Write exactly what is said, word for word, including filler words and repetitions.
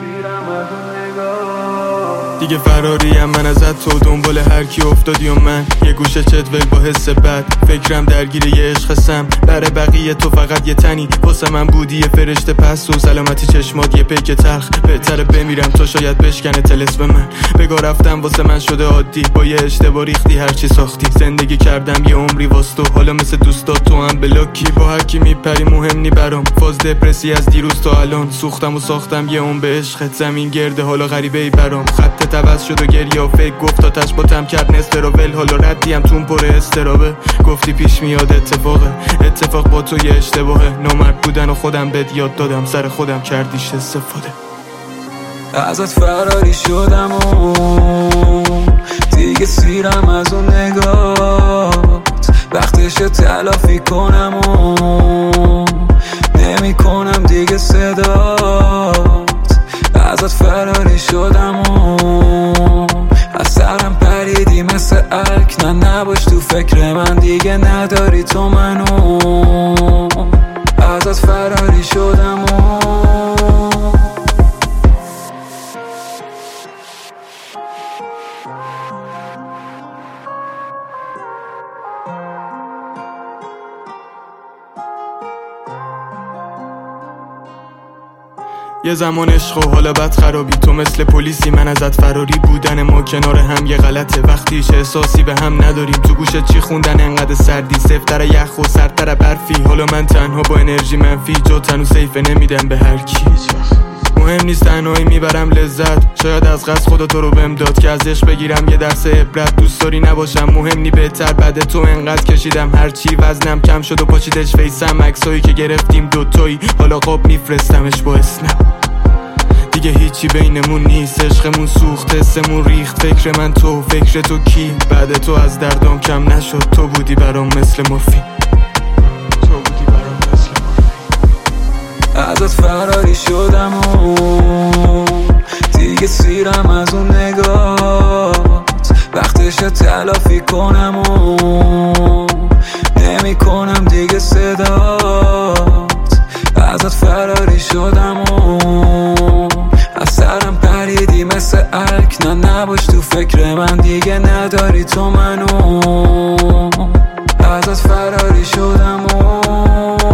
دیگه فراریم من ازت، تو دنبال هر کی افتادی و من یه گوشه چتول با حس بد، فکرم درگیر یه عشق سم. برای بقیه تو فقط یه تنی، واسه من بودی یه فرشته پس و سلامتی چشمات یه پیک تلخ. بهتره بمیرم تو شاید بشکنه طلسم من، بگا رفتم واسه من شده عادی، با یه اشتباه ریختی هرچی ساختی. زندگی کردم یه عمری واسه تو، حالا مثل دوستات تو هم بلاکی، با هر کی میپری مهم نی برام. فاز دپرسی از دیروز تا الان، سوختم و ساختم یه عمر به عشقت، زمین گرده حالا غریبه ای برام. خط عوض شد و گریه و فکر گفت آتش باتم کرد نصف رو ول، حالا ردیم تون پر استرابه. گفتی پیش میاد اتفاقه، اتفاق با تو یه اشتباهه. نامرد بودن و خودم بهت یاد دادم، سر خودم کردیش استفاده. ازت فراری شدم و دیگه سیرم از اون نگات، وقتش تلافی کنم و نمی کنم دیگه صدات. ازت فراری شدم و از سرم پریدی مثل الک، نه نباش تو فکر من دیگه نداری تو منو. ازت فراری شدم و یه زمان عشق و حالا بد خرابی، تو مثل پلیسی من ازت فراری. بودن ما کنار هم یه غلطه، وقتیش احساسی به هم نداریم. تو گوشت چی خوندن انقدر سردی، سفتر یخ و سردتر برفی. حالا من تنها با انرژی منفی، جو تنو سیفه نمیدم به هر کی. مهم نیست تنهایی میبرم لذت، شاید از قصد خدا تو رو بهم داد که از عشق بگیرم یه درس عبرت. دوست داری نباشم مهم نی بهتر بده، تو انقدر کشیدم هرچی وزنم کم شد و پاچیدش فیسم. عکسایی که گرفتیم دوتایی حالا قاب میفرستمش با اسنپ. دیگه هیچی بینمون نیست، عشقمون سوخت، حسمون ریخت. فکر من تو، فکر تو کی؟ بعد تو از دردام کم نشد، تو بودی برام مثل مورفین. ازت فراری شدم و دیگه سیرم از اون نگات، وقتش تلافی کنم و نمی کنم دیگه صدات. ازت فراری شدم و از سرم پریدی مثل الک، نه نباش تو فکر من دیگه نداری تو منو. ازت فراری شدم و